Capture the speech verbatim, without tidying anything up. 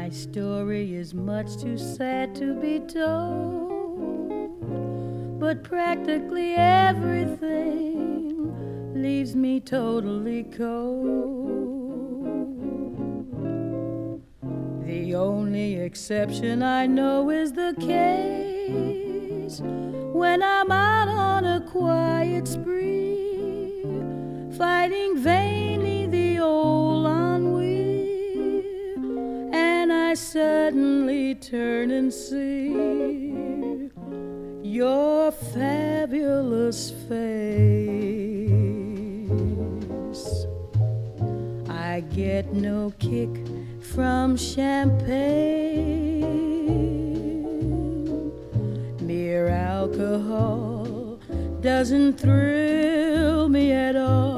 My story is much too sad to be told, but practically everything leaves me totally cold. The only exception I know is the case when I'm out on a quiet spree, fighting vainly the old ennui, and I suddenly turn and see your fabulous face. I get no kick from champagne. Mere alcohol doesn't thrill me at all.